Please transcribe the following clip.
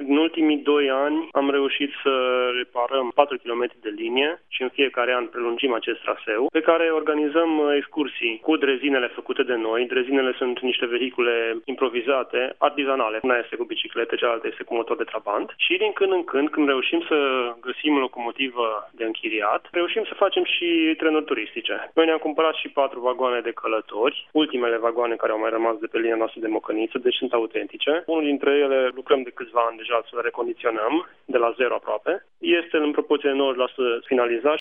În ultimii 2 ani am reușit să reparăm 4 km de linie și în fiecare an prelungim acest traseu, pe care organizăm excursii cu drezinele făcute de noi. Drezinele sunt niște vehicule improvizate, artizanale. Una este cu biciclete, cealaltă este cu motor de trabant. Și din când în când reușim să găsim o locomotivă de închiriat, reușim să facem și trenuri turistice. Noi ne-am cumpărat și 4 vagoane de călători, ultimele vagoane care au mai rămas de pe linia noastră de Mocăniță, deci sunt autentice. Unul dintre ele lucrăm de câțiva ani deja să le recondiționăm, de la zero aproape. Este în proporție de 90% finalizat.